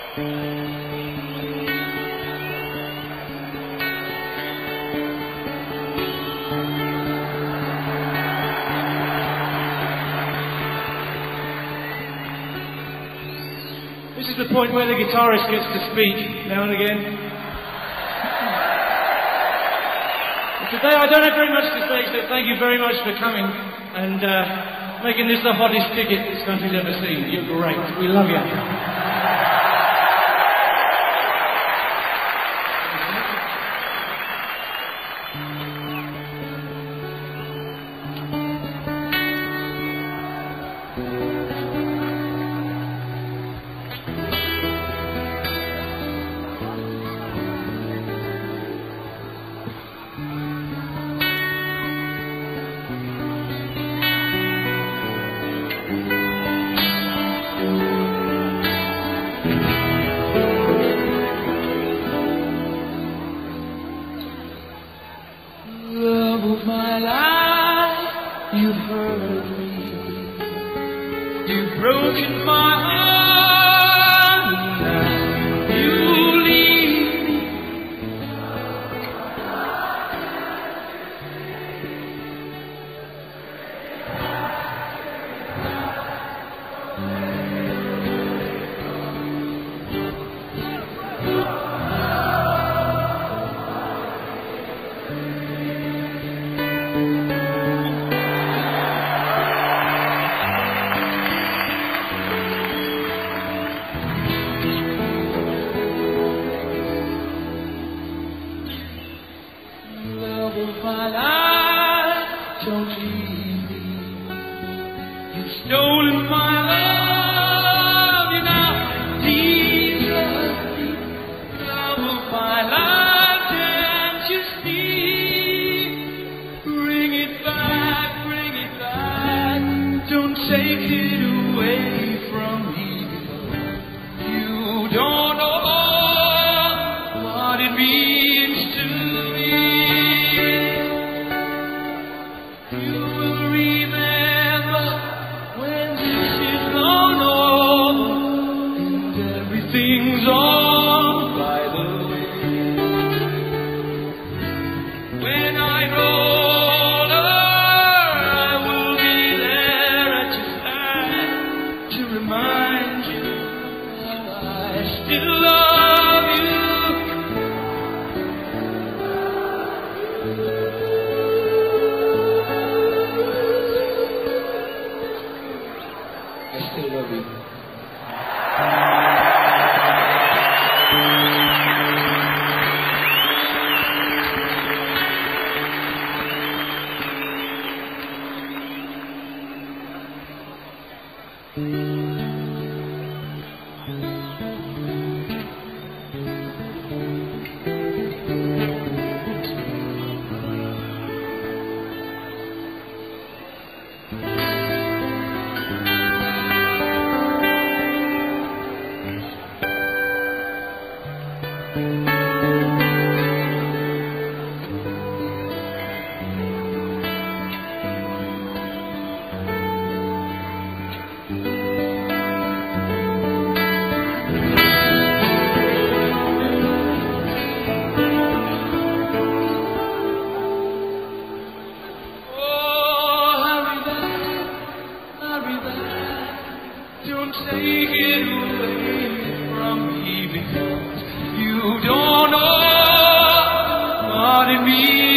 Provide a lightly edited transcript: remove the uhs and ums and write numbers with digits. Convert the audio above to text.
This is the point where the guitarist gets to speak now and again. Today I don't have very much to say, so thank you very much for coming and making this the hottest ticket this country's ever seen. You're great. We love you. You've hurt me, you've broken my heart, and now you leave me. My life, don't leave me. You've stolen my love, you now desert me. Love of my life, can't you see? Bring it back, don't take it away from me. You don't know what it means to me. You will remember when this is long over and everything's on by the way. When I'm older, I will be there at your side to remind you how I still love you. I still love you. Don't take it away from me because you don't know what it means.